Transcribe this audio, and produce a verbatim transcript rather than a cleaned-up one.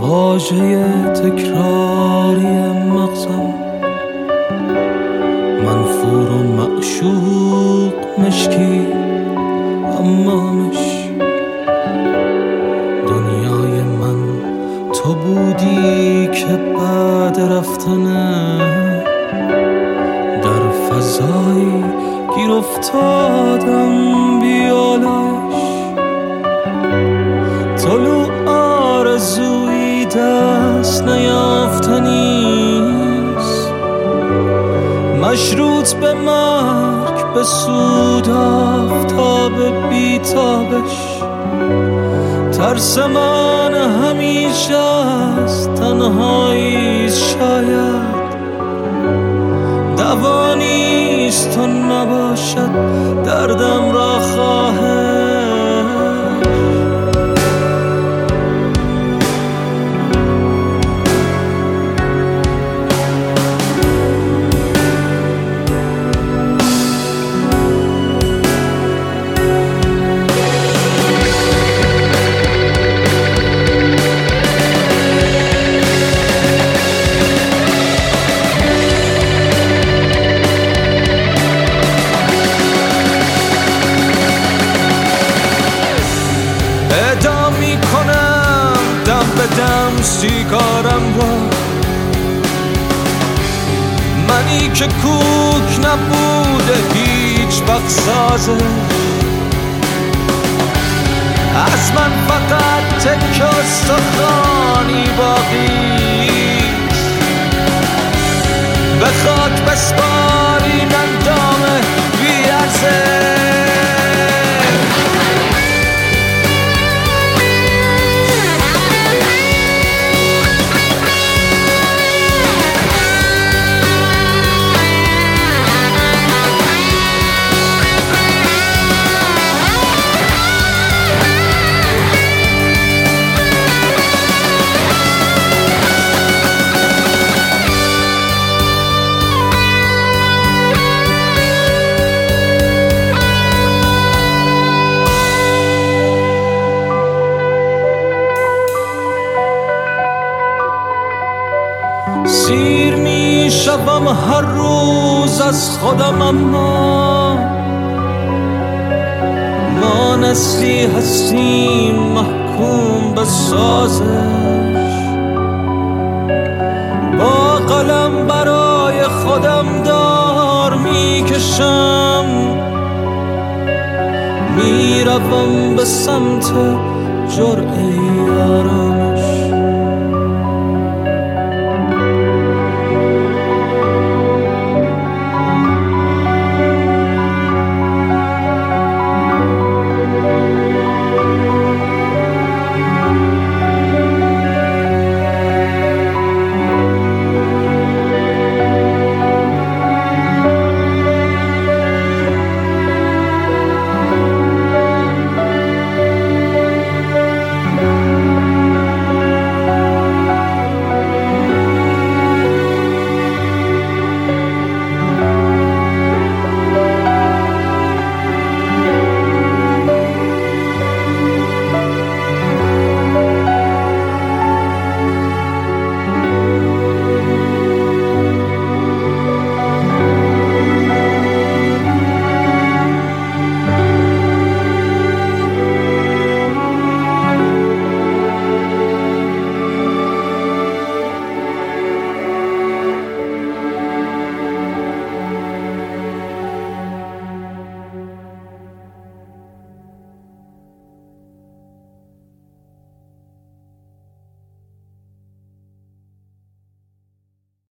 واژه تکراری مغزم، منفور و معشوق مشکی امامش. دنیای من تو بودی که بعد رفتنه در فضایی گیر افتادم بیالش. طلوع آرزوی دست نیافتنیست، مشروط به مرگ به سود آفتاب بیتابش. ترس من همیشه است تنهایی، شاید دوا نیست و نباشد دردم را خواهد. ادام می کنم دم به دم سیگارم را، منی که کوک نبوده هیچ وقت سازش. از من فقط تک استخوانی باقیست، به خاک بسپارین اندام بی ارزش. سیر می شوم هر روز از خودم، اما ما نسلی هستیم محکوم به سازش. با قلم برای خودم دار می کشم، می روم به سمت جرعه یارم.